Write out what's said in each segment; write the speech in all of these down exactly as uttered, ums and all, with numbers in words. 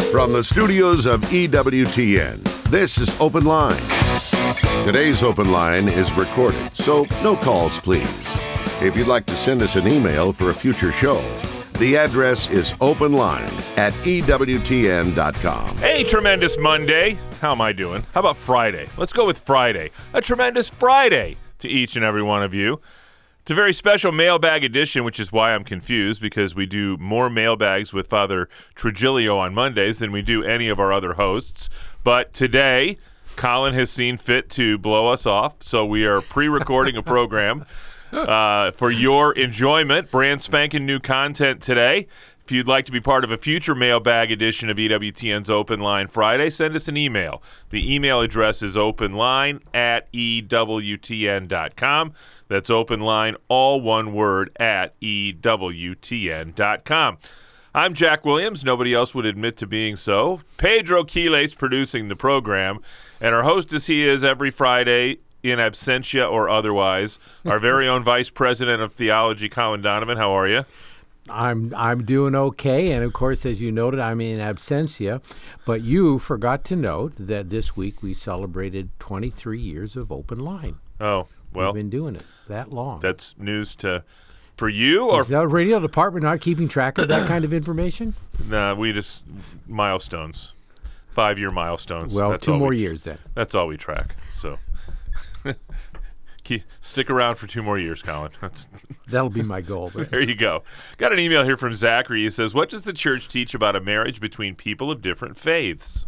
From the studios of E W T N, this is Open Line. Today's Open Line is recorded, so no calls, please. If you'd like to send us an email for a future show, the address is openline at E W T N dot com. Hey, tremendous Monday. How am I doing? How about Friday? Let's go with Friday. A tremendous Friday to each and every one of you. It's a very special mailbag edition, which is why I'm confused, because we do more mailbags with Father Trigilio on Mondays than we do any of our other hosts. But today, Colin has seen fit to blow us off, so we are pre-recording a program uh, for your enjoyment. Brand spanking new content today. If you'd like to be part of a future mailbag edition of E W T N's Open Line Friday, send us an email. The email address is openline at E W T N dot com. That's openline, all one word, at E W T N dot com. I'm Jack Williams. Nobody else would admit to being so. Pedro Quiles producing the program. And our hostess he is every Friday, in absentia or otherwise, our very own Vice President of Theology, Colin Donovan. How are you? I'm I'm doing okay, and of course, as you noted, I'm in absentia, but you forgot to note that this week we celebrated twenty-three years of Open Line. Oh, well. We've been doing it that long. That's news to for you? Or Is the radio department not keeping track of that kind of information? Nah, we just, milestones, five-year milestones. Well, That's two all more we, years then. That's all we track, so. Keep, stick around for two more years, Colin. That's That'll be my goal. There you go. Got an email here from Zachary. He says, what does the church teach about a marriage between people of different faiths?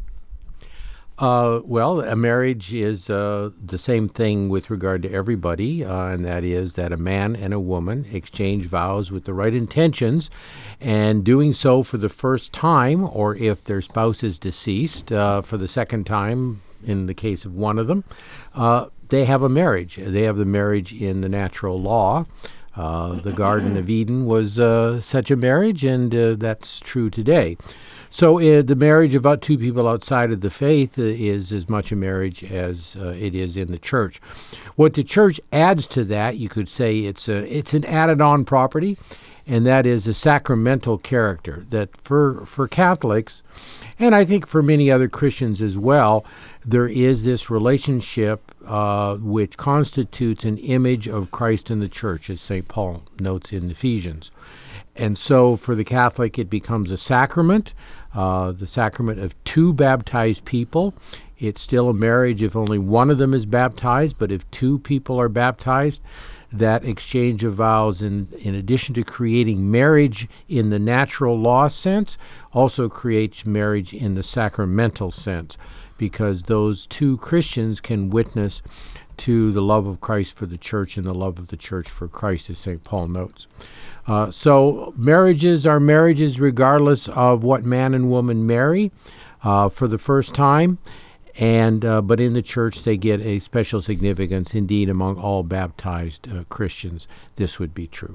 Uh, well, a marriage is uh, the same thing with regard to everybody, uh, and that is that a man and a woman exchange vows with the right intentions, and doing so for the first time, or if their spouse is deceased, uh, for the second time in the case of one of them, uh, they have a marriage. They have the marriage in the natural law. Uh, the Garden of Eden was uh, such a marriage, and uh, that's true today. So uh, the marriage of two people outside of the faith uh, is as much a marriage as uh, it is in the church. What the church adds to that, you could say it's a, it's an added-on property, and that is a sacramental character that for for Catholics, and I think for many other Christians as well, there is this relationship uh, which constitutes an image of Christ in the church, as Saint Paul notes in Ephesians. And so for the Catholic, it becomes a sacrament, uh, the sacrament of two baptized people. It's still a marriage if only one of them is baptized, but if two people are baptized, that exchange of vows, in, in addition to creating marriage in the natural law sense, also creates marriage in the sacramental sense, because those two Christians can witness to the love of Christ for the church and the love of the church for Christ, as Saint Paul notes. Uh, so marriages are marriages regardless of what man and woman marry uh, for the first time. And uh, but in the church, they get a special significance. Indeed, among all baptized uh, Christians, this would be true.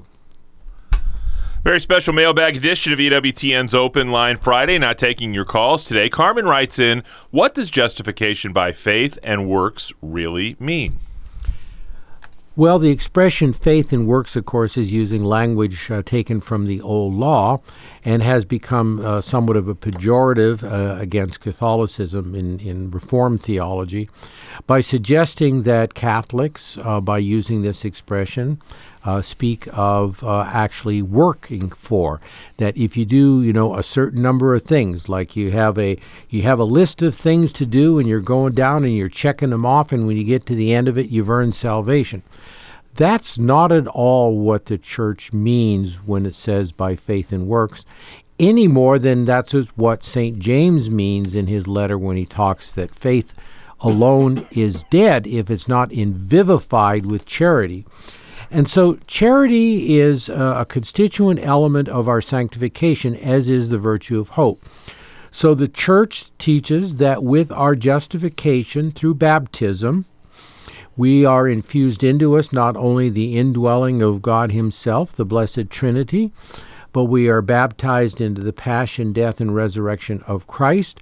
Very special mailbag edition of E W T N's Open Line Friday. Not taking your calls today. Carmen writes in, what does justification by faith and works really mean? Well, the expression faith and works, of course, is using language uh, taken from the old law and has become uh, somewhat of a pejorative uh, against Catholicism in, in Reformed theology by suggesting that Catholics, uh, by using this expression, uh, speak of uh, actually working for. That if you do, you know, a certain number of things, like you have a you have a list of things to do and you're going down and you're checking them off, and when you get to the end of it, you've earned salvation. That's not at all what the church means when it says by faith and works, any more than that's what Saint James means in his letter when he talks that faith alone is dead if it's not envivified with charity. And so charity is a constituent element of our sanctification, as is the virtue of hope. So the church teaches that with our justification through baptism, we are infused into us not only the indwelling of God himself, the Blessed Trinity, but we are baptized into the passion, death, and resurrection of Christ.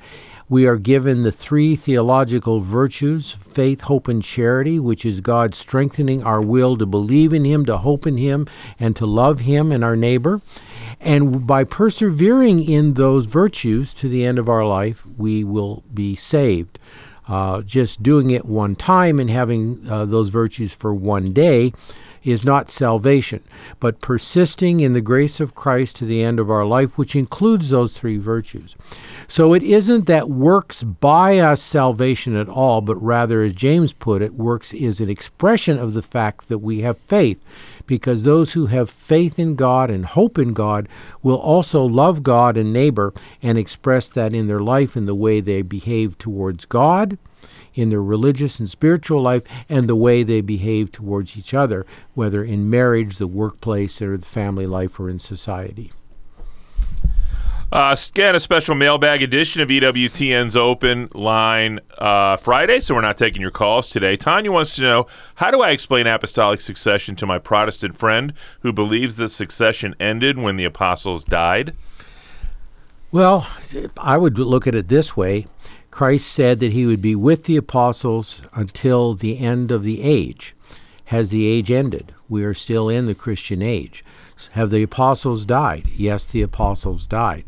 We are given the three theological virtues, faith, hope, and charity, which is God strengthening our will to believe in Him, to hope in Him, and to love Him and our neighbor. And by persevering in those virtues to the end of our life, we will be saved. Uh, just doing it one time and having uh, those virtues for one day is not salvation, but persisting in the grace of Christ to the end of our life, which includes those three virtues. So it isn't that works buy us salvation at all, but rather, as James put it, works is an expression of the fact that we have faith, because those who have faith in God and hope in God will also love God and neighbor and express that in their life in the way they behave towards God, in their religious and spiritual life, and the way they behave towards each other, whether in marriage, the workplace, or the family life, or in society. Uh, again, a special mailbag edition of E W T N's Open Line uh, Friday, so we're not taking your calls today. Tanya wants to know, how do I explain apostolic succession to my Protestant friend who believes the succession ended when the apostles died? Well, I would look at it this way. Christ said that He would be with the apostles until the end of the age. Has the age ended? We are still in the Christian age. Have the apostles died? Yes, the apostles died.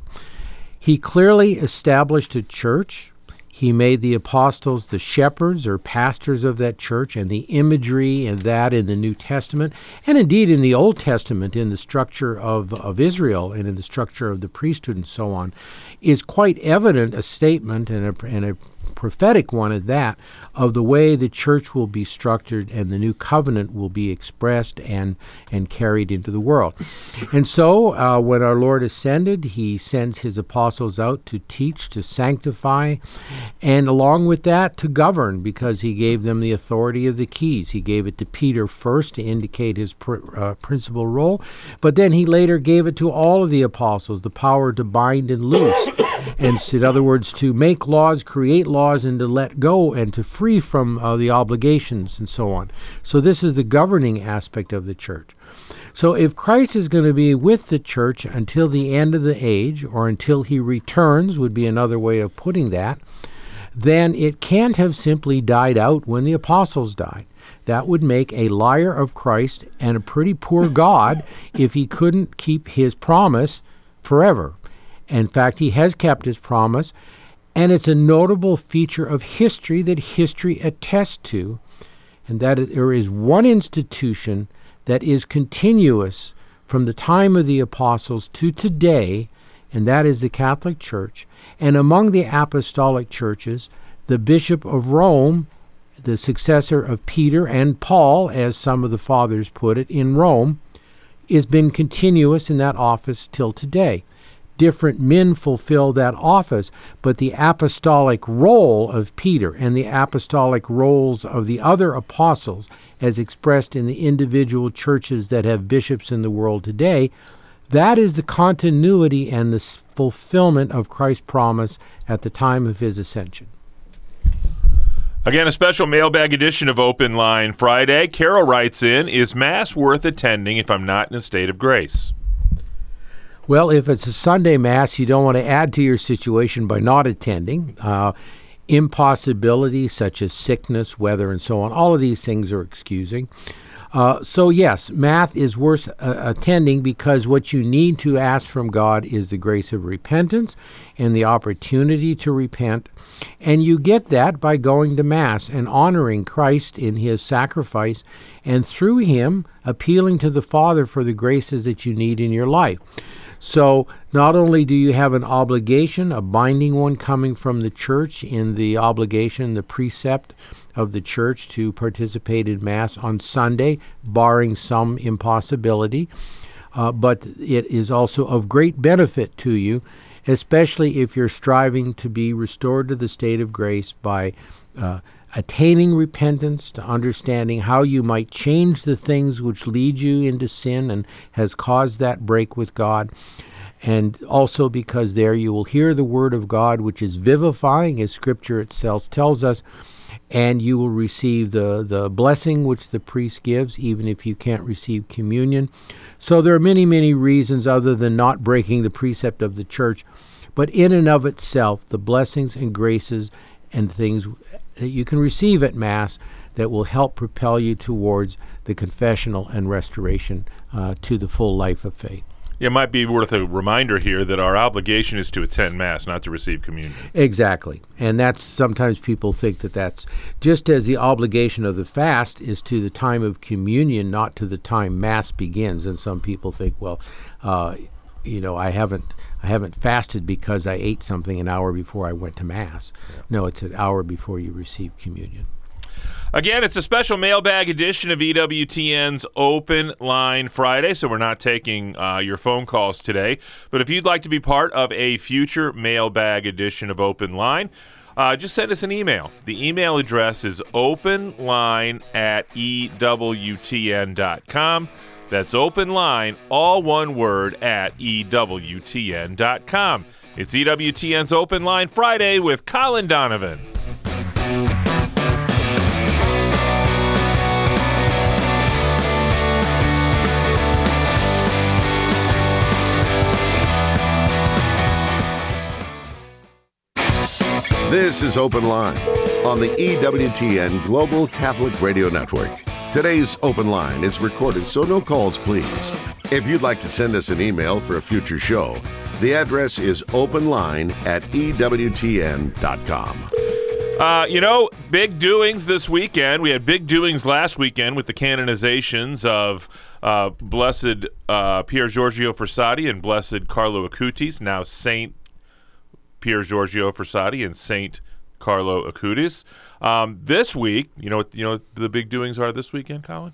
He clearly established a church. He made the apostles the shepherds or pastors of that church, and the imagery and that in the New Testament, and indeed in the Old Testament, in the structure of, of Israel and in the structure of the priesthood and so on, is quite evident a statement and a, and a prophetic one at that, of the way the church will be structured and the new covenant will be expressed and and carried into the world. And so uh, when our Lord ascended, He sends His apostles out to teach, to sanctify, and along with that to govern, because He gave them the authority of the keys. He gave it to Peter first to indicate his pr- uh, principal role, but then He later gave it to all of the apostles, the power to bind and loose, and in other words, to make laws, create laws, and to let go and to free from uh, the obligations and so on. So this is the governing aspect of the church. So if Christ is going to be with the church until the end of the age, or until He returns, would be another way of putting that, then it can't have simply died out when the apostles died. That would make a liar of Christ and a pretty poor God if He couldn't keep His promise forever. In fact, He has kept His promise, and it's a notable feature of history that history attests to, and that there is one institution that is continuous from the time of the apostles to today, and that is the Catholic Church. And among the apostolic churches, the Bishop of Rome, the successor of Peter and Paul, as some of the fathers put it, in Rome, has been continuous in that office till today. Different men fulfill that office, but the apostolic role of Peter and the apostolic roles of the other apostles, as expressed in the individual churches that have bishops in the world today, that is the continuity and the fulfillment of Christ's promise at the time of His ascension. Again, a special mailbag edition of Open Line Friday. Carol writes in, is Mass worth attending if I'm not in a state of grace? Well, if it's a Sunday Mass, you don't want to add to your situation by not attending. Uh, impossibilities such as sickness, weather, and so on, all of these things are excusing. Uh, so yes, Mass is worth uh, attending, because what you need to ask from God is the grace of repentance and the opportunity to repent. And you get that by going to Mass and honoring Christ in His sacrifice, and through Him appealing to the Father for the graces that you need in your life. So not only do you have an obligation, a binding one coming from the church in the obligation, the precept of the church to participate in Mass on Sunday, barring some impossibility, uh, but it is also of great benefit to you, especially if you're striving to be restored to the state of grace by uh, attaining repentance, to understanding how you might change the things which lead you into sin and has caused that break with God. And also because there you will hear the Word of God, which is vivifying, as Scripture itself tells us, and you will receive the, the blessing which the priest gives, even if you can't receive communion. So there are many, many reasons other than not breaking the precept of the church. But in and of itself, the blessings and graces and things that you can receive at Mass that will help propel you towards the confessional and restoration uh, to the full life of faith. It might be worth a reminder here that our obligation is to attend Mass, not to receive communion. Exactly. And that's sometimes people think that that's just as the obligation of the fast is to the time of communion, not to the time Mass begins. And some people think, well, uh, you know, I haven't I haven't fasted because I ate something an hour before I went to Mass. Yeah. No, it's an hour before you receive communion. Again, it's a special mailbag edition of E W T N's Open Line Friday, so we're not taking uh, your phone calls today. But if you'd like to be part of a future mailbag edition of Open Line, uh, just send us an email. The email address is openline at E W T N dot com. That's openline, all one word, at E W T N dot com. It's E W T N's Open Line Friday with Colin Donovan. This is Open Line on the E W T N Global Catholic Radio Network. Today's Open Line is recorded, so no calls, please. If you'd like to send us an email for a future show, the address is openline at E W T N dot com. Uh, you know, big doings this weekend. We had big doings last weekend with the canonizations of uh, Blessed uh, Pier Giorgio Frassati and Blessed Carlo Acutis, now Saint Pier Giorgio Frassati and Saint Carlo Acutis. Um, this week, you know what you know what the big doings are this weekend, Colin?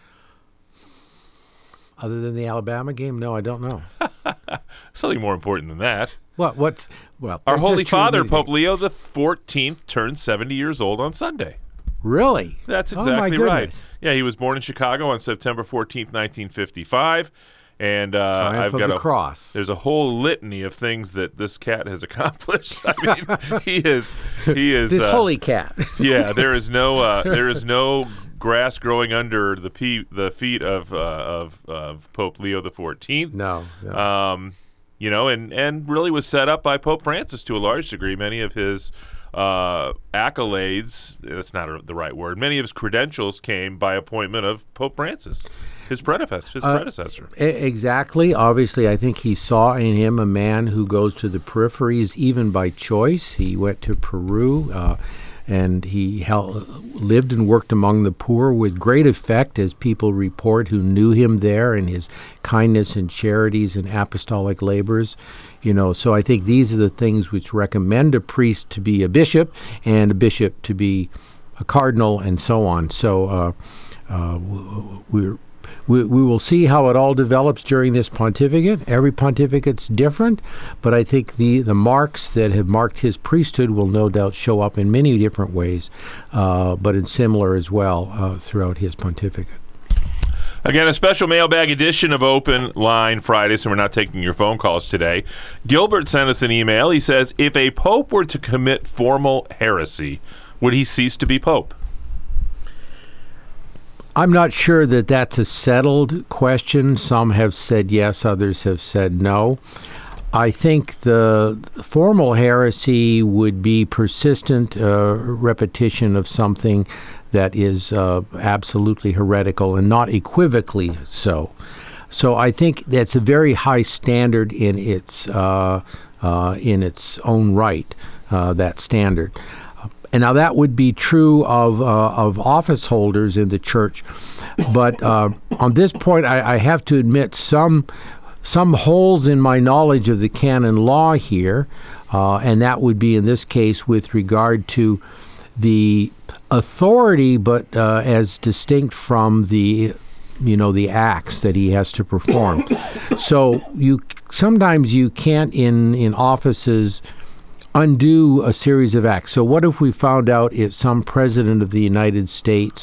Other than the Alabama game, no, I don't know. Something more important than that. What? What's well? Our Holy Father, Pope Leo the fourteenth, turned seventy years old on Sunday. Really? That's Oh, exactly my right. goodness. Yeah, he was born in Chicago on September fourteenth, nineteen fifty-five. And uh, Triumph I've of got the a cross. There's a whole litany of things that this cat has accomplished. I mean, he is he is This uh, holy cat. yeah. There is no uh, there is no grass growing under the pe- the feet of uh, of of Pope Leo the fourteenth. No. no. Um, you know, and and really was set up by Pope Francis to a large degree. Many of his uh, accolades, that's not a, the right word, many of his credentials came by appointment of Pope Francis, his predecessor. His Uh, predecessor. E- Exactly. Obviously, I think he saw in him a man who goes to the peripheries even by choice. He went to Peru, uh, and he hel- lived and worked among the poor with great effect, as people report who knew him there, and his kindness and charities and apostolic labors. You know, so I think these are the things which recommend a priest to be a bishop and a bishop to be a cardinal and so on. So uh, uh, w- we're We, we will see how it all develops during this pontificate. Every pontificate's different, but I think the, the marks that have marked his priesthood will no doubt show up in many different ways, uh, but in similar as well uh, throughout his pontificate. Again, a special mailbag edition of Open Line Friday, so we're not taking your phone calls today. Gilbert sent us an email. He says, if a pope were to commit formal heresy, would he cease to be pope? I'm not sure that that's a settled question. Some have said yes, others have said no. I think the formal heresy would be persistent uh, repetition of something that is uh, absolutely heretical and not equivocally so. So I think that's a very high standard in its uh, uh, in its own right, uh, that standard. And now that would be true of uh, of office holders in the church, but uh, on this point, I, I have to admit some some holes in my knowledge of the canon law here, uh, and that would be in this case with regard to the authority, but uh, as distinct from the you know the acts that he has to perform. So you sometimes you can't in in offices undo a series of acts. So what if we found out if some president of the United States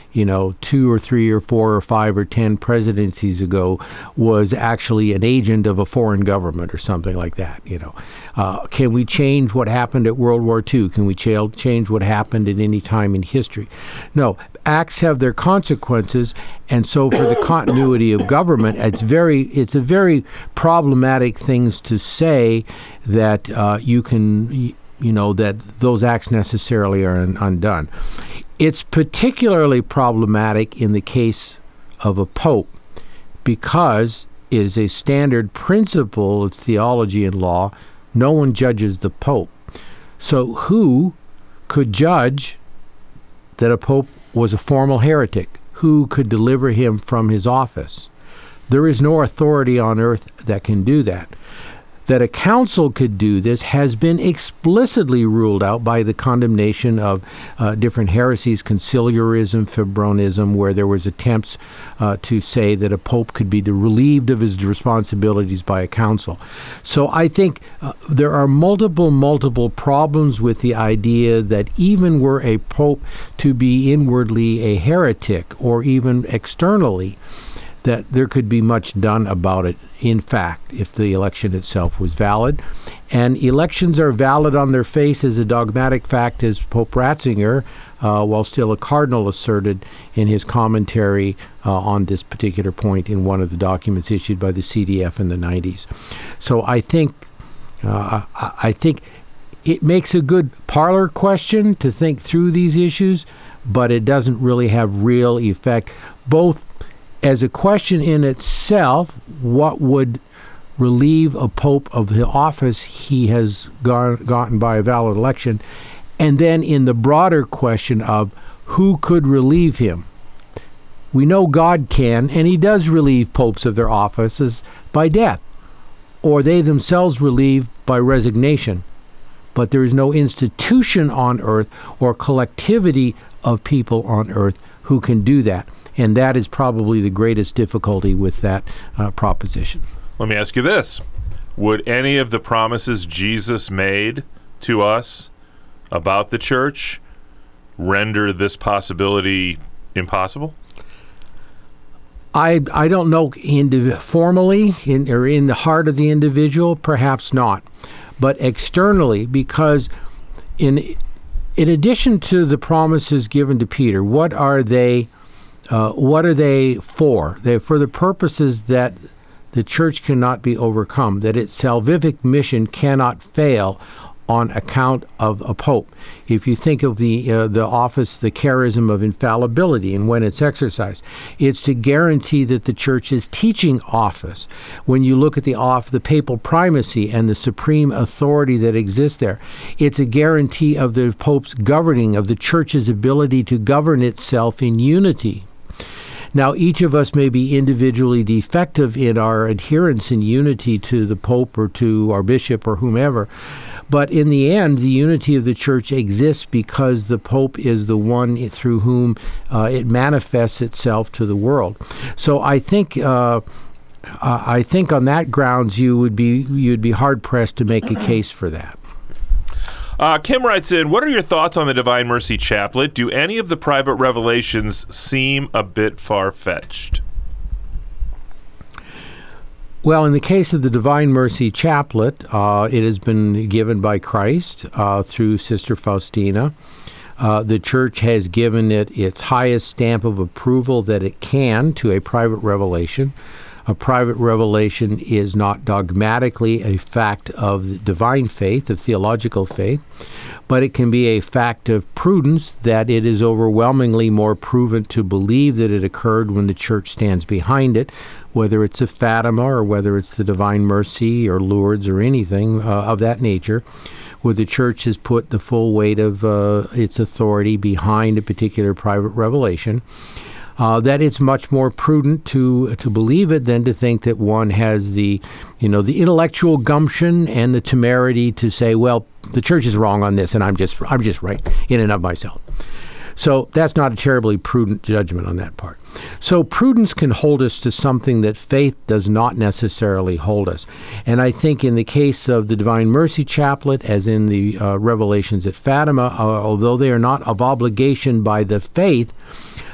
you know, two or three or four or five or ten presidencies ago was actually an agent of a foreign government or something like that, you know. Uh, can we change what happened at World War Two? Can we ch- change what happened at any time in history? No. Acts have their consequences, and so for the continuity of government, it's very, it's a very problematic things to say that uh, you can, you know, that those acts necessarily are un- undone. It's particularly problematic in the case of a pope because it is a standard principle of theology and law. No one judges the pope. So who could judge that a pope was a formal heretic? Who could deliver him from his office? There is no authority on earth that can do that. That a council could do this has been explicitly ruled out by the condemnation of uh, different heresies, conciliarism, fibronism, where there was attempts uh, to say that a pope could be relieved of his responsibilities by a council. So I think uh, there are multiple, multiple problems with the idea that even were a pope to be inwardly a heretic or even externally, that there could be much done about it, in fact, if the election itself was valid. And elections are valid on their face as a dogmatic fact, as Pope Ratzinger, uh, while still a cardinal, asserted in his commentary uh, on this particular point in one of the documents issued by the C D F in the nineties. So I think, uh, I, I think it makes a good parlor question to think through these issues, but it doesn't really have real effect, both as a question in itself, what would relieve a pope of the office he has got, gotten by a valid election, and then in the broader question of who could relieve him. We know God can, and he does relieve popes of their offices by death, or they themselves relieved by resignation. But there is no institution on earth or collectivity of people on earth who can do that. And that is probably the greatest difficulty with that uh, proposition. Let me ask you this. Would any of the promises Jesus made to us about the church render this possibility impossible? I I don't know indiv- formally in, or in the heart of the individual, perhaps not. But externally, because in in addition to the promises given to Peter, what are they Uh, what are they for? They're for the purposes that the church cannot be overcome, that its salvific mission cannot fail on account of a pope. If you think of the uh, the office, the charism of infallibility and when it's exercised, it's to guarantee that the church's teaching office, when you look at the off the papal primacy and the supreme authority that exists there, it's a guarantee of the pope's governing, of the church's ability to govern itself in unity. Now, each of us may be individually defective in our adherence in unity to the Pope or to our bishop or whomever, but in the end, the unity of the church exists because the Pope is the one through whom uh, it manifests itself to the world. So I think uh, I think on that grounds you would be you'd be hard pressed to make a case for that. Uh, Kim writes in, what are your thoughts on the Divine Mercy Chaplet? Do any of the private revelations seem a bit far-fetched? Well, in the case of the Divine Mercy Chaplet, uh, it has been given by Christ uh, through Sister Faustina. Uh, the Church has given it its highest stamp of approval that it can to a private revelation. A private revelation is not dogmatically a fact of divine faith, of theological faith, but it can be a fact of prudence that it is overwhelmingly more proven to believe that it occurred when the Church stands behind it, whether it's a Fatima or whether it's the Divine Mercy or Lourdes or anything uh, of that nature, where the Church has put the full weight of uh, its authority behind a particular private revelation. Uh, that it's much more prudent to to believe it than to think that one has the, you know, the intellectual gumption and the temerity to say, well, the church is wrong on this, and I'm just I'm just right in and of myself. So that's not a terribly prudent judgment on that part. So prudence can hold us to something that faith does not necessarily hold us. And I think in the case of the Divine Mercy Chaplet, as in the uh, revelations at Fatima, uh, although they are not of obligation by the faith,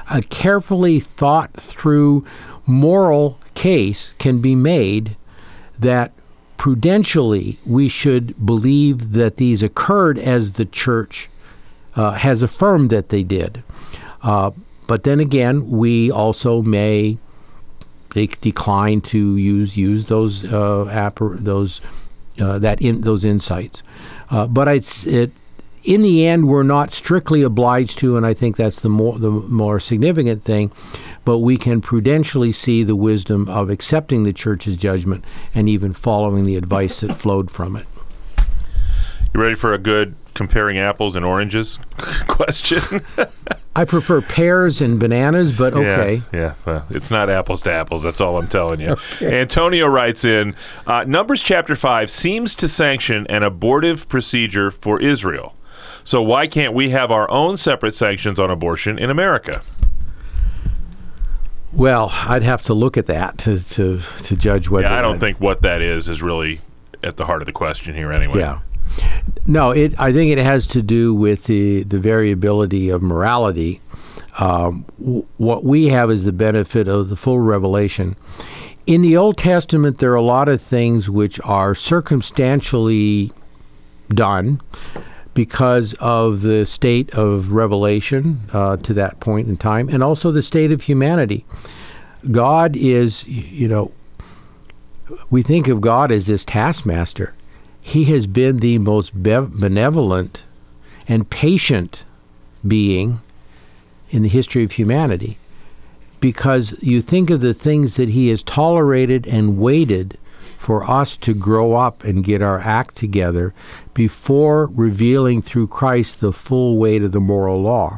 a carefully thought through moral case can be made that prudentially we should believe that these occurred as the church uh, has affirmed that they did. Uh, but then again, we also may they decline to use use those uh, appar- those uh, that in those insights. Uh, but it's it. In the end, we're not strictly obliged to, and I think that's the more the more significant thing, but we can prudentially see the wisdom of accepting the church's judgment and even following the advice that flowed from it. You ready for a good comparing apples and oranges question? I prefer pears and bananas, but okay. Yeah, yeah. Well, it's not apples to apples. That's all I'm telling you. Okay. Antonio writes in, uh, Numbers chapter five seems to sanction an abortive procedure for Israel. So why can't we have our own separate sanctions on abortion in America? Well, I'd have to look at that to to, to judge whether... Yeah, I don't that, think what that is is really at the heart of the question here anyway. Yeah. No, it. I think it has to do with the, the variability of morality. Um, w- what we have is the benefit of the full revelation. In the Old Testament, there are a lot of things which are circumstantially done because of the state of revelation uh, to that point in time, and also the state of humanity. God is, you know, we think of God as this taskmaster. He has been the most be- benevolent and patient being in the history of humanity, because you think of the things that he has tolerated and waited for us to grow up and get our act together before revealing through Christ the full weight of the moral law.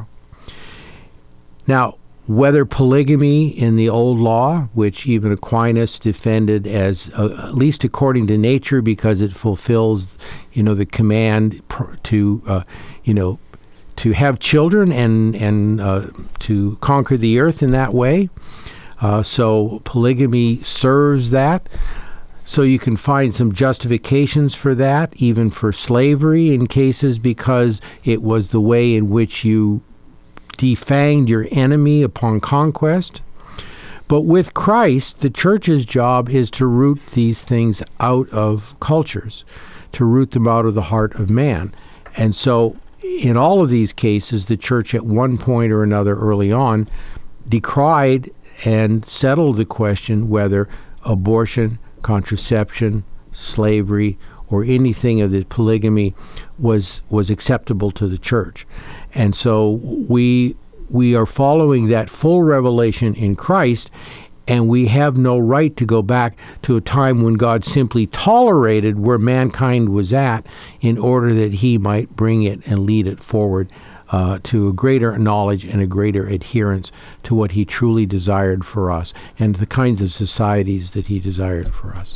Now, whether polygamy in the old law, which even Aquinas defended as, uh, at least according to nature, because it fulfills, you know, the command pr- to, uh, you know, to have children and and uh, to conquer the earth in that way. Uh, so polygamy serves that. So you can find some justifications for that, even for slavery in cases because it was the way in which you defanged your enemy upon conquest. But with Christ, the church's job is to root these things out of cultures, to root them out of the heart of man. And so in all of these cases, the church at one point or another early on decried and settled the question whether abortion, contraception, slavery, or anything of the polygamy was was acceptable to the church. And so we we are following that full revelation in Christ, and we have no right to go back to a time when God simply tolerated where mankind was at in order that he might bring it and lead it forward uh, to a greater knowledge and a greater adherence to what he truly desired for us and the kinds of societies that he desired for us.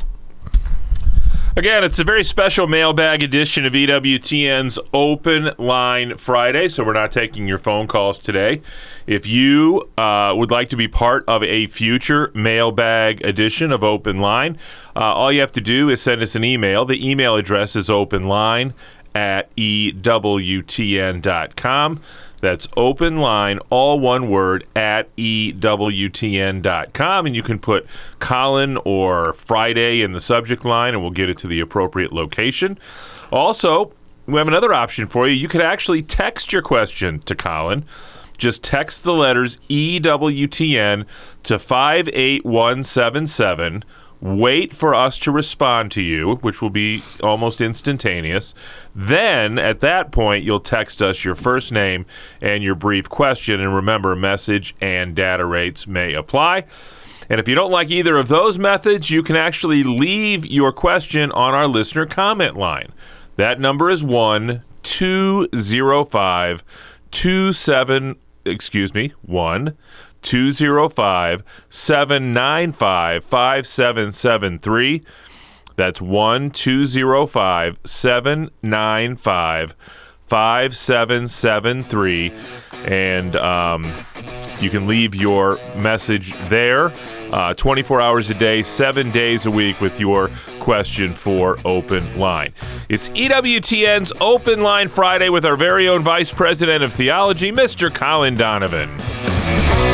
Again, it's a very special mailbag edition of E W T N's Open Line Friday, so we're not taking your phone calls today. If you uh, would like to be part of a future mailbag edition of Open Line, uh, all you have to do is send us an email. The email address is openline at E W T N dot com. That's openline, all one word, at E W T N dot com. And you can put Colin or Friday in the subject line, and we'll get it to the appropriate location. Also, we have another option for you. You could actually text your question to Colin. Just text the letters E W T N to five eight one seven seven. Wait for us to respond to you, which will be almost instantaneous. Then, at that point, you'll text us your first name and your brief question. And remember, message and data rates may apply. And if you don't like either of those methods, you can actually leave your question on our listener comment line. That number is one two zero five two seven, excuse me, one two zero five seven nine five five seven seven three. That's one two zero five seven nine five five seven seven three. And um, you can leave your message there uh, twenty-four hours a day, seven days a week with your question for Open Line. It's E W T N's Open Line Friday with our very own Vice President of Theology, Mister Colin Donovan.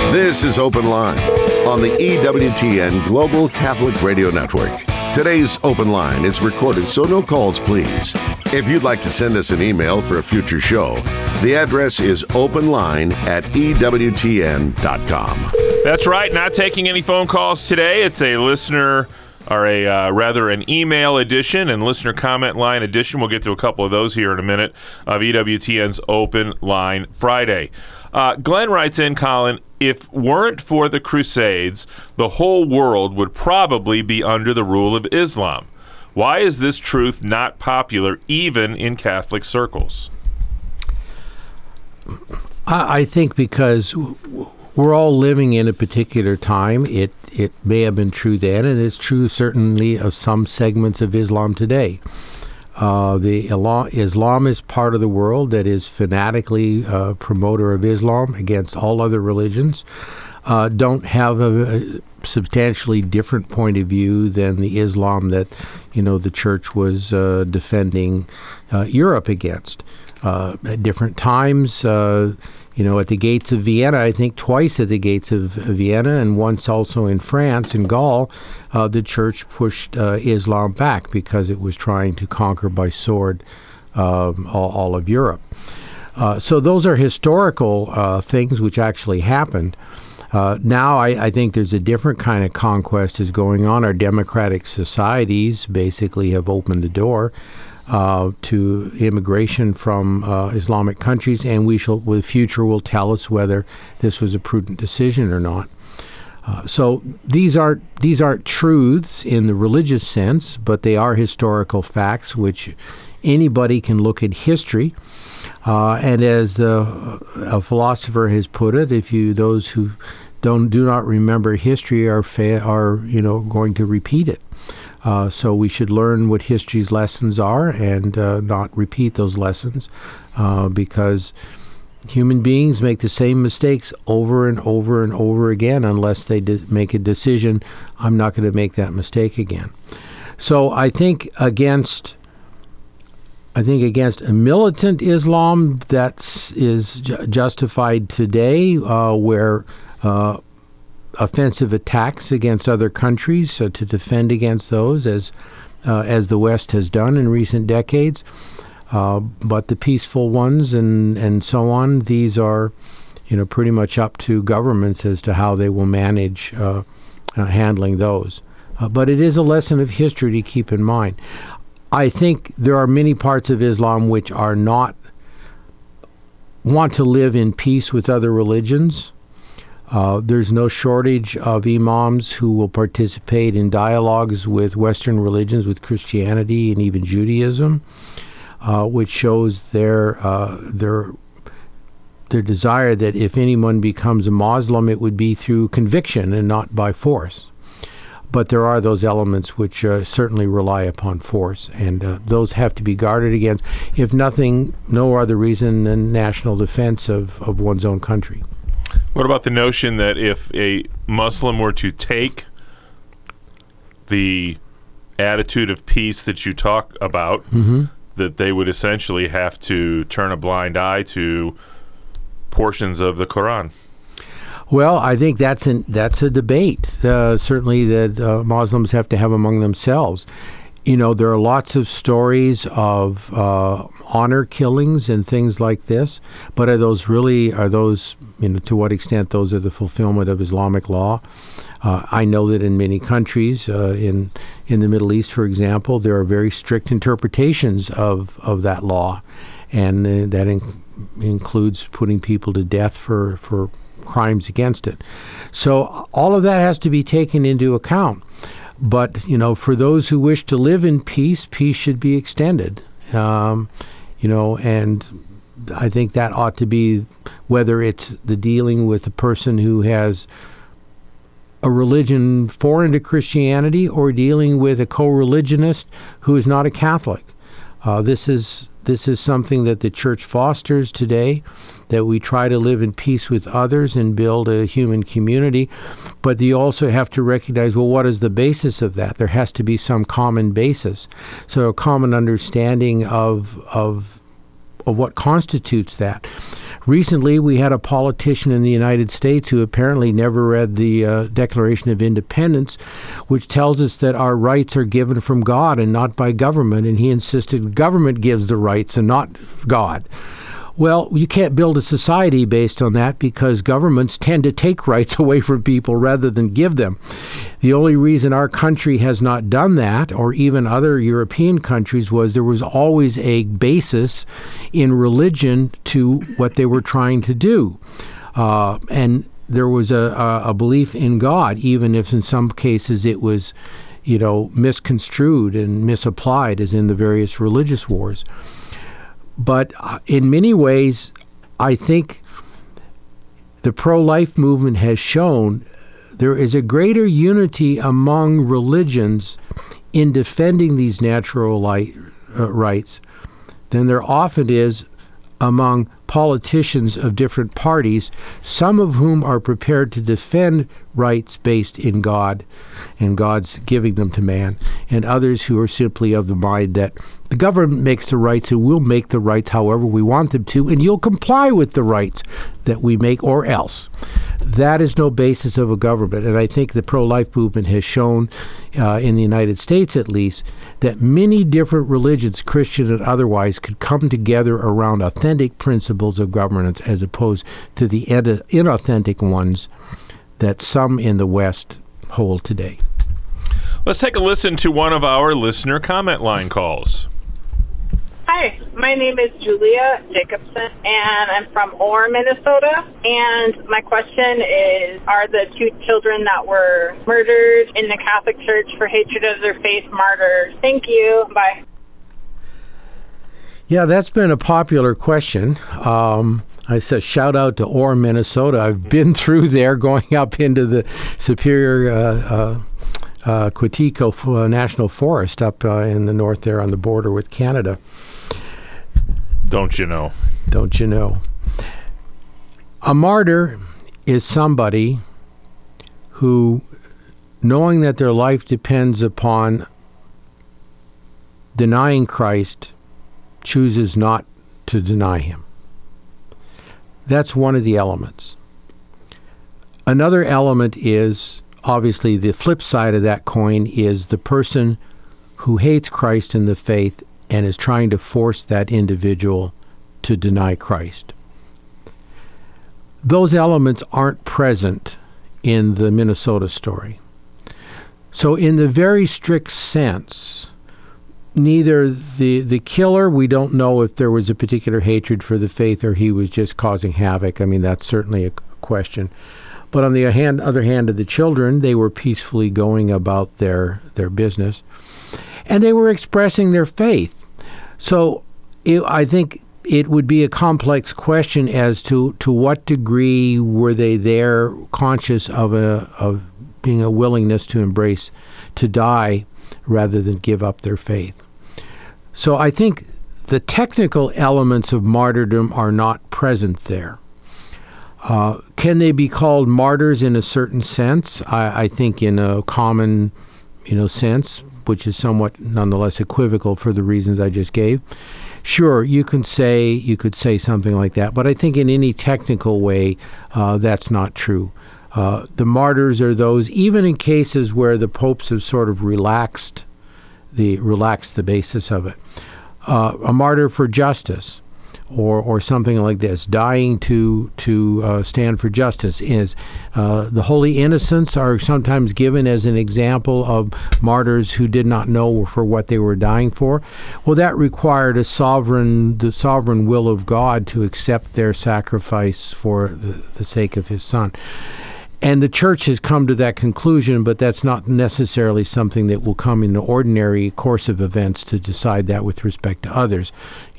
This is Open Line on the E W T N Global Catholic Radio Network. Today's Open Line is recorded, so no calls, please. If you'd like to send us an email for a future show, the address is openline at E W T N dot com. That's right. Not taking any phone calls today. It's a listener, or a uh, rather an email edition and listener comment line edition. We'll get to a couple of those here in a minute of E W T N's Open Line Friday. Uh, Glenn writes in, Colin, if weren't for the Crusades, the whole world would probably be under the rule of Islam. Why is this truth not popular even in Catholic circles? I, I think because we're all living in a particular time. It it may have been true then, and it's true certainly of some segments of Islam today. Uh, the Islamist part of the world that is fanatically uh, promoter of Islam against all other religions uh, don't have a, a substantially different point of view than the Islam that, you know, the church was uh, defending uh, Europe against. Uh, at different times, uh, you know, at the gates of Vienna, I think twice at the gates of Vienna and once also in France, in Gaul, uh, the church pushed uh, Islam back because it was trying to conquer by sword um, all, all of Europe. Uh, so those are historical uh, things which actually happened. Uh, now I, I think there's a different kind of conquest is going on. Our democratic societies basically have opened the door Uh, to immigration from uh, Islamic countries, and we shall, the future will tell us whether this was a prudent decision or not. Uh, so these aren't these aren't truths in the religious sense, but they are historical facts which anybody can look at history. Uh, and as the a philosopher has put it, if you those who don't do not remember history are fa- are you know going to repeat it. Uh, so we should learn what history's lessons are and uh, not repeat those lessons uh, because human beings make the same mistakes over and over and over again unless they de- make a decision, I'm not going to make that mistake again. So I think against I think against a militant Islam that is ju- justified today uh, where uh, offensive attacks against other countries so to defend against those as uh, as the West has done in recent decades. Uh, but the peaceful ones and, and so on, these are, you know, pretty much up to governments as to how they will manage uh, uh, handling those. Uh, but it is a lesson of history to keep in mind. I think there are many parts of Islam which are not, want to live in peace with other religions. Uh, there's no shortage of imams who will participate in dialogues with Western religions, with Christianity and even Judaism, uh, which shows their uh, their their desire that if anyone becomes a Muslim, it would be through conviction and not by force. But there are those elements which uh, certainly rely upon force, and uh, those have to be guarded against, if nothing, no other reason than national defense of, of one's own country. What about the notion that if a Muslim were to take the attitude of peace that you talk about, mm-hmm. that they would essentially have to turn a blind eye to portions of the Quran? Well, I think that's an, that's a debate, uh, certainly that uh, Muslims have to have among themselves. You know, there are lots of stories of uh, honor killings and things like this, but are those really, are those, you know, to what extent those are the fulfillment of Islamic law? Uh, I know that in many countries, uh, in in the Middle East, for example, there are very strict interpretations of, of that law, and uh, that in, includes putting people to death for, for crimes against it. So all of that has to be taken into account. But, you know, for those who wish to live in peace, peace should be extended. Um, you know, and I think that ought to be, whether it's the dealing with a person who has a religion foreign to Christianity or dealing with a co-religionist who is not a Catholic. Uh, this is this is something that the church fosters today, that we try to live in peace with others and build a human community. But you also have to recognize, well, what is the basis of that? There has to be some common basis. So a common understanding of of of what constitutes that. Recently, we had a politician in the United States who apparently never read the uh, Declaration of Independence, which tells us that our rights are given from God and not by government, and he insisted government gives the rights and not God. Well, you can't build a society based on that because governments tend to take rights away from people rather than give them. The only reason our country has not done that, or even other European countries, was there was always a basis in religion to what they were trying to do. Uh, and there was a, a, a belief in God, even if in some cases it was, you know, misconstrued and misapplied, as in the various religious wars. But in many ways, I think the pro-life movement has shown there is a greater unity among religions in defending these natural light, uh, rights than there often is among politicians of different parties, some of whom are prepared to defend rights based in God and God's giving them to man, and others who are simply of the mind that the government makes the rights and we'll make the rights however we want them to, and you'll comply with the rights that we make or else. That is no basis of a government. And I think the pro-life movement has shown, uh, in the United States at least, that many different religions, Christian and otherwise, could come together around authentic principles of governance as opposed to the inauthentic ones that some in the West hold today. Let's take a listen to one of our listener comment line calls. Hi, my name is Julia Jacobson, and I'm from Orr, Minnesota. And my question is, are the two children that were murdered in the Catholic Church for hatred of their faith martyrs? Thank you. Bye. Yeah, that's been a popular question. Um, I said shout out to Orr, Minnesota. I've been through there going up into the Superior uh, uh, uh, Quetico National Forest up uh, in the north there on the border with Canada. Don't you know? Don't you know? A martyr is somebody who, knowing that their life depends upon denying Christ, chooses not to deny him. That's one of the elements. Another element is, obviously, the flip side of that coin is the person who hates Christ and the faith and is trying to force that individual to deny Christ. Those elements aren't present in the Minnesota story. So in the very strict sense, neither the the killer, we don't know if there was a particular hatred for the faith or he was just causing havoc. I mean, that's certainly a question. But on the hand, other hand of the children, they were peacefully going about their, their business. And they were expressing their faith. So it, I think it would be a complex question as to, to what degree were they there conscious of a of being a willingness to embrace, to die, rather than give up their faith. So I think the technical elements of martyrdom are not present there. Uh, can they be called martyrs in a certain sense? I, I think in a common, you know, sense, which is somewhat nonetheless equivocal for the reasons I just gave. Sure, you can say you could say something like that, but I think in any technical way, uh, that's not true. Uh, the martyrs are those, even in cases where the popes have sort of relaxed the relaxed the basis of it. Uh, a martyr for justice, or or something like this, dying to to uh, stand for justice, is uh, the holy innocents are sometimes given as an example of martyrs who did not know for what they were dying for. Well, that required a sovereign, the sovereign will of God to accept their sacrifice for the, the sake of his Son. And the church has come to that conclusion, but that's not necessarily something that will come in the ordinary course of events to decide that with respect to others.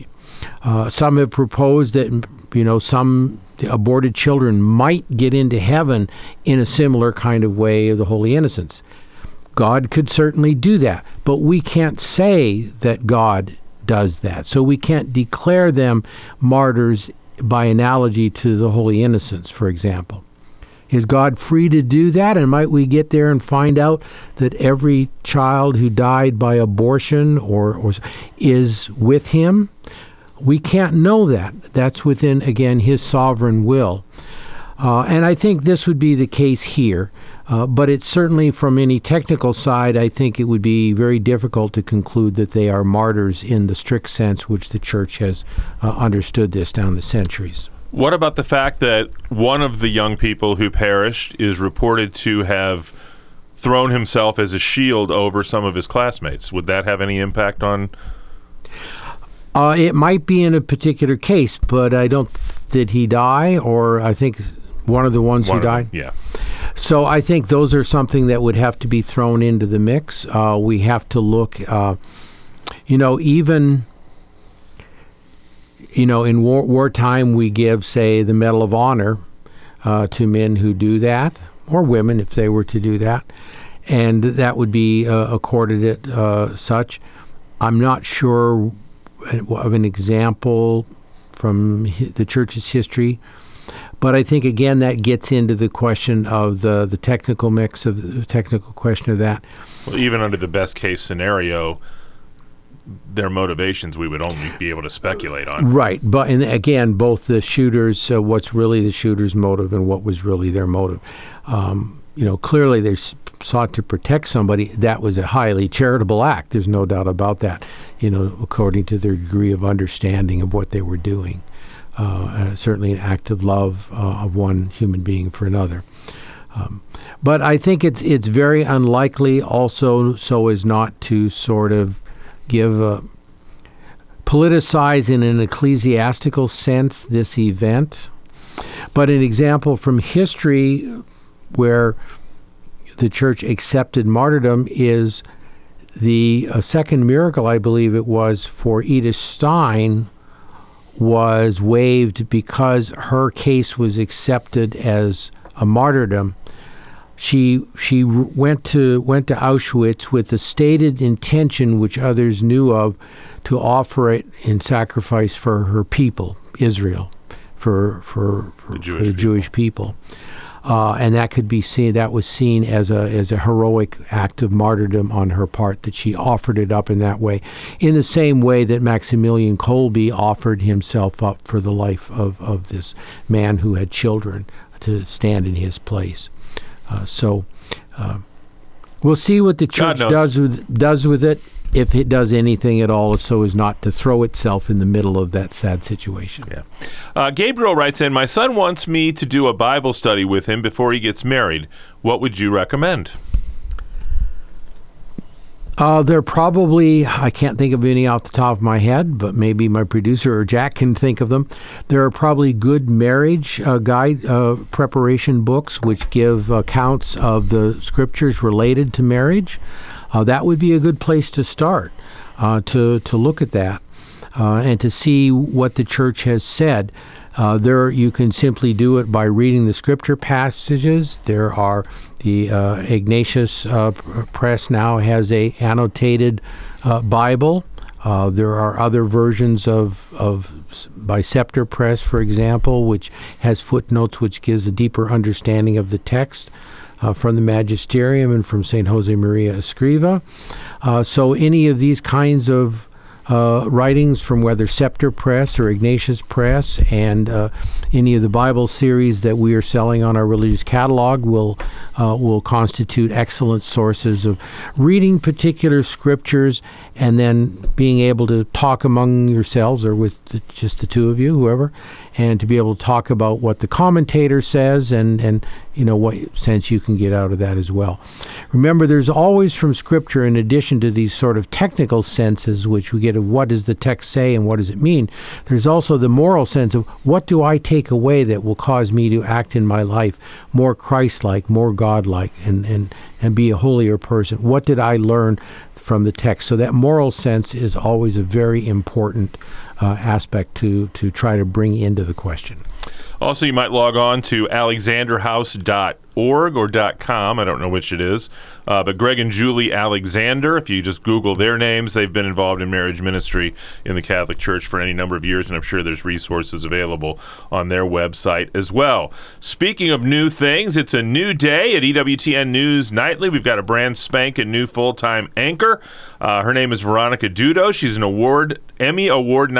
Uh, some have proposed that, you know, some aborted children might get into heaven in a similar kind of way of the holy innocents. God could certainly do that, but we can't say that God does that. So we can't declare them martyrs by analogy to the holy innocents, for example. Is God free to do that? And might we get there and find out that every child who died by abortion or, or is with him? We can't know that. That's within, again, his sovereign will. Uh, and I think this would be the case here. Uh, but it's certainly, from any technical side, I think it would be very difficult to conclude that they are martyrs in the strict sense which the Church has uh, understood this down the centuries. What about the fact that one of the young people who perished is reported to have thrown himself as a shield over some of his classmates? Would that have any impact on... Uh, it might be in a particular case, but I don't... Did he die? Or I think one of the ones one who died? Them, yeah. So I think those are something that would have to be thrown into the mix. Uh, we have to look, uh, you know, even, you know, in war wartime we give, say, the Medal of Honor uh, to men who do that, or women if they were to do that, and that would be uh, accorded it uh, such. I'm not sure of an example from the Church's history. But I think, again, that gets into the question of the, the technical mix, of the technical question of that. Well, even under the best case scenario, their motivations we would only be able to speculate on. Right. But, and again, both the shooters, uh, what's really the shooter's motive and what was really their motive. Um, you know, clearly they sought to protect somebody. That was a highly charitable act. There's no doubt about that, you know, according to their degree of understanding of what they were doing. Uh, uh, certainly an act of love uh, of one human being for another. Um, but I think it's it's very unlikely also so as not to sort of give a, politicize in an ecclesiastical sense this event. But an example from history where the Church accepted martyrdom is the uh, second miracle, I believe it was, for Edith Stein, was waived because her case was accepted as a martyrdom. She she went to went to Auschwitz with the stated intention, which others knew of, to offer it in sacrifice for her people, Israel, for for for the Jewish, for the people. Jewish people. Uh, and that could be seen. That was seen as a as a heroic act of martyrdom on her part, that she offered it up in that way, in the same way that Maximilian Kolbe offered himself up for the life of, of this man who had children to stand in his place. Uh, so uh, we'll see what the Church does with does with it, if it does anything at all, so as not to throw itself in the middle of that sad situation. Yeah. Uh, Gabriel writes in, my son wants me to do a Bible study with him before he gets married. What would you recommend? Uh, there probably, I can't think of any off the top of my head, but maybe my producer or Jack can think of them. There are probably good marriage uh, guide uh, preparation books which give accounts of the scriptures related to marriage. Uh, that would be a good place to start, uh, to, to look at that. Uh, and to see what the Church has said. Uh, there, you can simply do it by reading the scripture passages. There are the uh, Ignatius uh, Press now has a annotated uh, Bible. Uh, there are other versions of of by Scepter Press, for example, which has footnotes, which gives a deeper understanding of the text. Uh, from the Magisterium and from Saint Jose Maria Escriva. Uh, so any of these kinds of Uh, writings from whether Scepter Press or Ignatius Press and uh, any of the Bible series that we are selling on our religious catalog will uh, will constitute excellent sources of reading particular scriptures and then being able to talk among yourselves or with the, just the two of you, whoever, and to be able to talk about what the commentator says and, and you know, what sense you can get out of that as well. Remember, there's always from Scripture, in addition to these sort of technical senses, which we get of what does the text say and what does it mean, there's also the moral sense of what do I take away that will cause me to act in my life more Christ-like, more God-like, and, and, and be a holier person. What did I learn from the text? So that moral sense is always a very important uh, aspect to, to try to bring into the question. Also, you might log on to alexander house dot org or .com. I don't know which it is. Uh, but Greg and Julie Alexander, if you just Google their names, they've been involved in marriage ministry in the Catholic Church for any number of years, and I'm sure there's resources available on their website as well. Speaking of new things, it's a new day at E W T N News Nightly. We've got a brand spanking new full-time anchor. Uh, her name is Veronica Dudo. She's an award Emmy Award nominated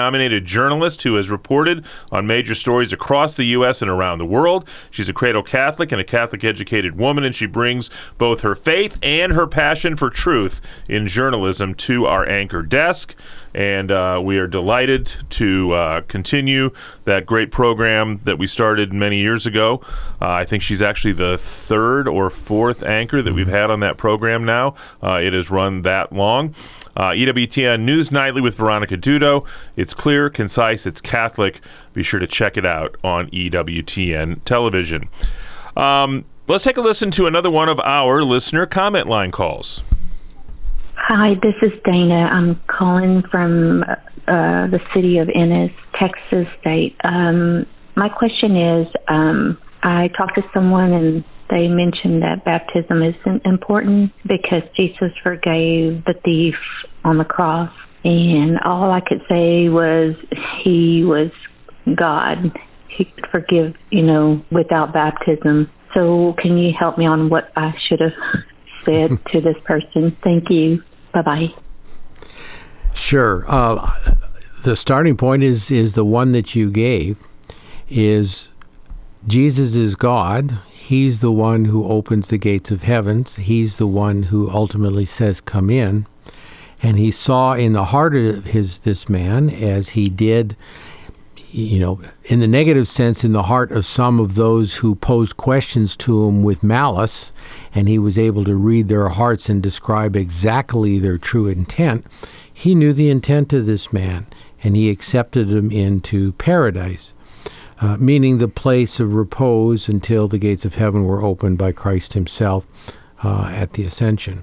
nominated journalist who has reported on major stories across the U S and around the world. She's a cradle Catholic and a Catholic-educated woman, and she brings both her faith and her passion for truth in journalism to our anchor desk. And uh, we are delighted to uh, continue that great program that we started many years ago. Uh, I think she's actually the third or fourth anchor that we've had on that program now. Uh, it has run that long. Uh, E W T N News Nightly with Veronica Dudo. It's clear, concise, it's Catholic. Be sure to check it out on E W T N television. Um, let's take a listen to another one of our listener comment line calls. Hi, this is Dana. I'm calling from uh, the city of Ennis, Texas State. Um, my question is, um, I talked to someone and they mentioned that baptism isn't important because Jesus forgave the thief on the cross. And all I could say was he was God. He could forgive, you know, without baptism. So can you help me on what I should have said to this person? Thank you. Bye-bye. Sure. Uh, the starting point is, is the one that you gave, is Jesus is God. He's the one who opens the gates of heavens. He's the one who ultimately says, come in. And he saw in the heart of his this man, as he did, you know, in the negative sense, in the heart of some of those who posed questions to him with malice, and he was able to read their hearts and describe exactly their true intent. He knew the intent of this man, and he accepted him into paradise, uh, meaning the place of repose until the gates of heaven were opened by Christ himself uh, at the ascension.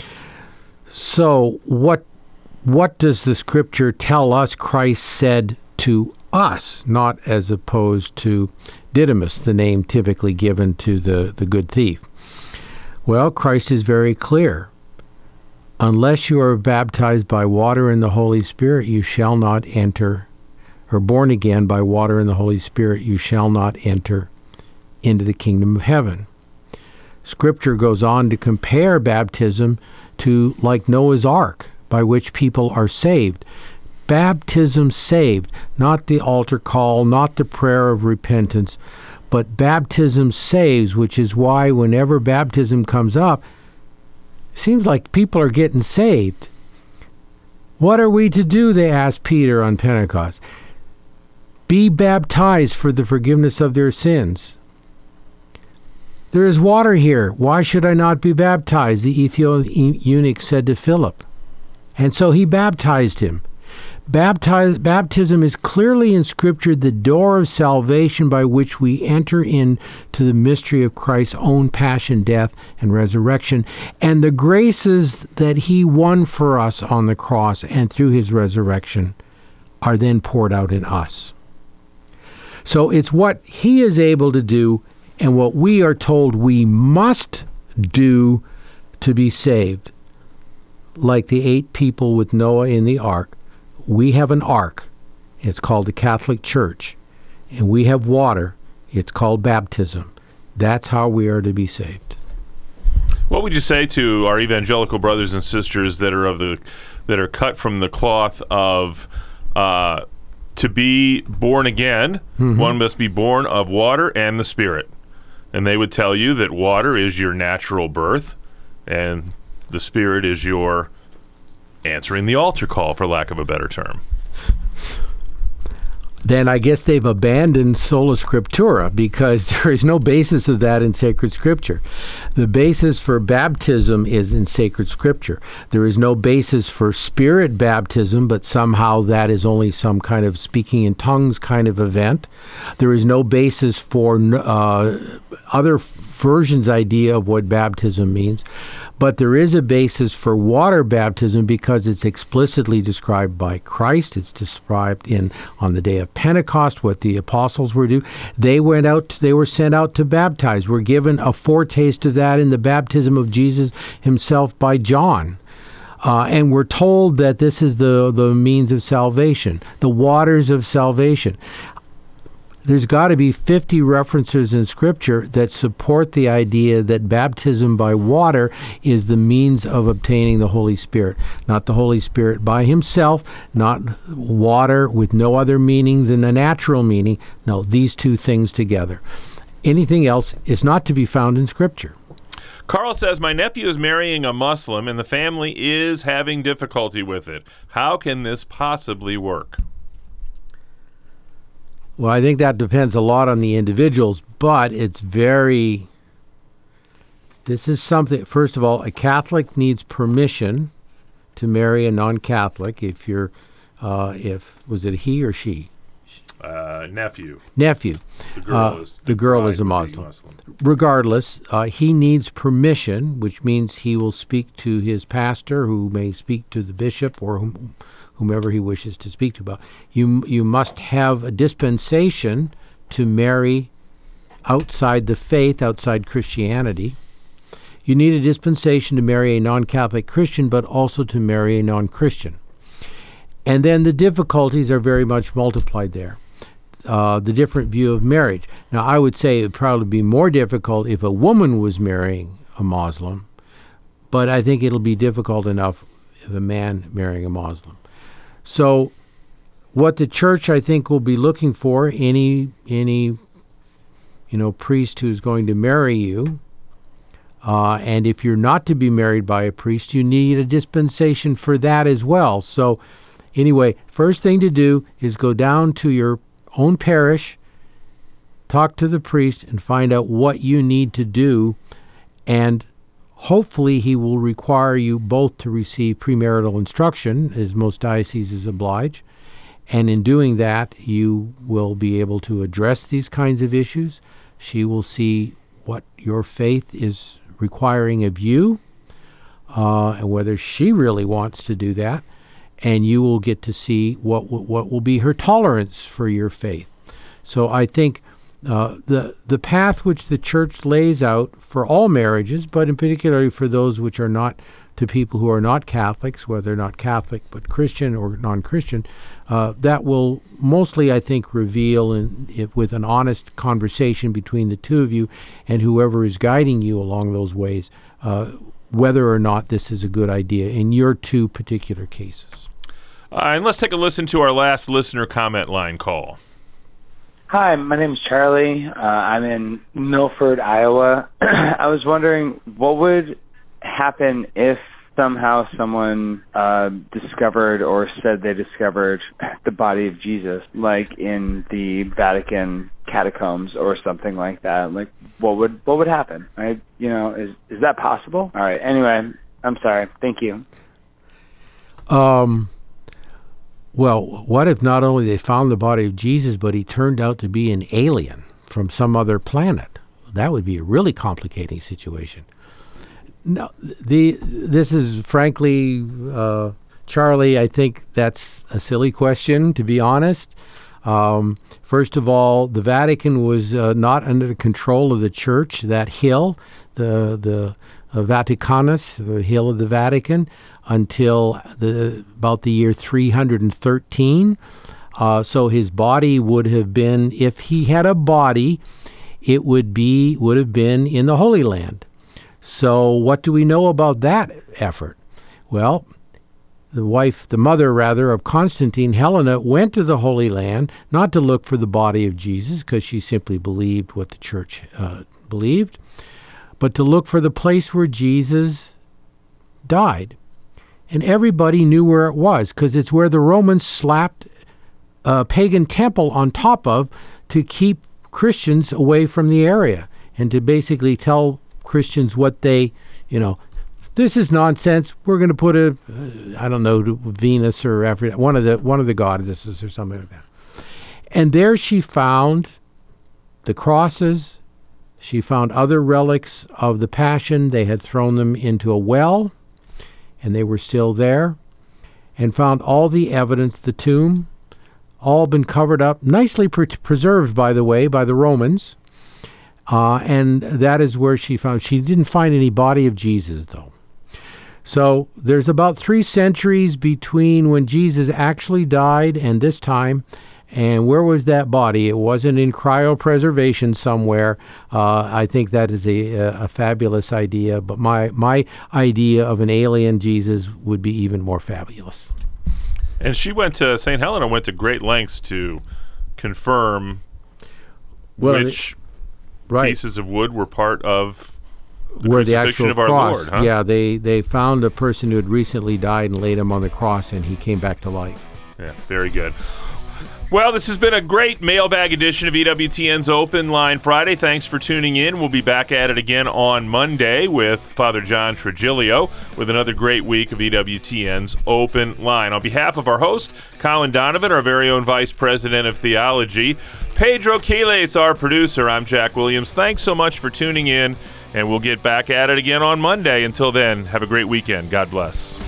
So what what does the scripture tell us Christ said to us, not as opposed to Didymus, the name typically given to the, the good thief? Well, Christ is very clear. Unless you are baptized by water and the Holy Spirit, you shall not enter, or born again by water and the Holy Spirit, you shall not enter into the kingdom of heaven. Scripture goes on to compare baptism to like Noah's Ark, by which people are saved. Baptism saved, not the altar call, not the prayer of repentance, but baptism saves, which is why whenever baptism comes up, it seems like people are getting saved. What are we to do, they asked Peter on Pentecost. Be baptized for the forgiveness of their sins. There is water here. Why should I not be baptized? The Ethiopian eunuch said to Philip. And so he baptized him. Baptize, baptism is clearly in Scripture the door of salvation by which we enter into the mystery of Christ's own passion, death, and resurrection, and the graces that he won for us on the cross and through his resurrection are then poured out in us. So it's what he is able to do and what we are told we must do to be saved. Like the eight people with Noah in the ark, we have an ark. It's called the Catholic Church. And we have water. It's called baptism. That's how we are to be saved. What would you say to our evangelical brothers and sisters that are of the that are cut from the cloth of uh, to be born again, mm-hmm. one must be born of water and the Spirit. And they would tell you that water is your natural birth and the Spirit is your answering the altar call, for lack of a better term. Then I guess they've abandoned sola scriptura, because there is no basis of that in sacred scripture. The basis for baptism is in sacred scripture. There is no basis for spirit baptism, but somehow that is only some kind of speaking in tongues kind of event. There is no basis for uh, other versions' idea of what baptism means. But there is a basis for water baptism because it's explicitly described by Christ. It's described in on the day of Pentecost what the apostles were doing. They went out. They were sent out to baptize. We're given a foretaste of that in the baptism of Jesus himself by John. Uh, and we're told that this is the, the means of salvation, the waters of salvation. there's got to be fifty references in Scripture that support the idea that baptism by water is the means of obtaining the Holy Spirit. Not the Holy Spirit by himself, not water with no other meaning than the natural meaning. No, these two things together. Anything else is not to be found in Scripture. Carl says, my nephew is marrying a Muslim and the family is having difficulty with it. How can this possibly work? Well, I think that depends a lot on the individuals, but it's very, this is something, first of all, a Catholic needs permission to marry a non-Catholic if you're, uh, if, was it he or she? Uh, nephew. Nephew. The girl uh, is, the girl is a Muslim. Muslim. Regardless, uh, he needs permission, which means he will speak to his pastor, who may speak to the bishop or whom, whomever he wishes to speak to about. You, you must have a dispensation to marry outside the faith, outside Christianity. You need a dispensation to marry a non-Catholic Christian, but also to marry a non-Christian. And then the difficulties are very much multiplied there. Uh, the different view of marriage. Now, I would say it would probably be more difficult if a woman was marrying a Muslim, but I think it'll be difficult enough if a man marrying a Muslim. So what the church, I think, will be looking for, any, any you know, priest who's going to marry you, uh, and if you're not to be married by a priest, you need a dispensation for that as well. So anyway, first thing to do is go down to your own parish, talk to the priest, and find out what you need to do, and hopefully he will require you both to receive premarital instruction, as most dioceses oblige, and in doing that, you will be able to address these kinds of issues. She will see what your faith is requiring of you, uh, and whether she really wants to do that. And you will get to see what what will be her tolerance for your faith. So I think uh, the the path which the church lays out for all marriages, but in particular for those which are not to people who are not Catholics, whether not Catholic but Christian or non-Christian, uh, that will mostly, I think, reveal in, if, with an honest conversation between the two of you and whoever is guiding you along those ways, uh, whether or not this is a good idea in your two particular cases. Uh, and let's take a listen to our last listener comment line call. Hi, my name is Charlie. Uh, I'm in Milford, Iowa. I was wondering what would happen if somehow someone uh, discovered or said they discovered the body of Jesus, like in the Vatican catacombs or something like that. Like, what would what would happen? I, you know, is is that possible? All right. Anyway, I'm sorry. Thank you. Um. Well, what if not only they found the body of Jesus, but he turned out to be an alien from some other planet? That would be a really complicating situation. No, the this is frankly, uh, Charlie, I think that's a silly question, to be honest. Um, first of all, the Vatican was uh, not under the control of the church. That hill, the the uh, Vaticanus, the hill of the Vatican, until the about the year three hundred thirteen. Uh, so his body would have been, if he had a body, it would be would have been in the Holy Land. So what do we know about that effort? Well, the wife, the mother rather, of Constantine, Helena, went to the Holy Land, not to look for the body of Jesus, because she simply believed what the church uh, believed, but to look for the place where Jesus died. And everybody knew where it was, because it's where the Romans slapped a pagan temple on top of to keep Christians away from the area, and to basically tell Christians what they, you know, this is nonsense. We're going to put a, uh, I don't know, Venus or Aphrodite, one of the one of the goddesses or something like that. And there she found the crosses. She found other relics of the Passion. They had thrown them into a well, and they were still there, and found all the evidence, the tomb, all been covered up, nicely pre- preserved, by the way, by the Romans. Uh, and that is where she found, she didn't find any body of Jesus, though. So there's about three centuries between when Jesus actually died and this time, And where was that body? It wasn't in cryopreservation somewhere. Uh, I think that is a, a fabulous idea, but my, my idea of an alien Jesus would be even more fabulous. And she went to, Saint Helena went to great lengths to confirm well, which right. pieces of wood were part of the where the crucifixion actual of our cross. Lord. Huh? Yeah, they, they found a person who had recently died and laid him on the cross, and he came back to life. Yeah, very good. Well, this has been a great mailbag edition of E W T N's Open Line Friday. Thanks for tuning in. We'll be back at it again on Monday with Father John Trigilio with another great week of E W T N's Open Line. On behalf of our host, Colin Donovan, our very own Vice President of Theology, Pedro Quiles, our producer, I'm Jack Williams. Thanks so much for tuning in, and we'll get back at it again on Monday. Until then, have a great weekend. God bless.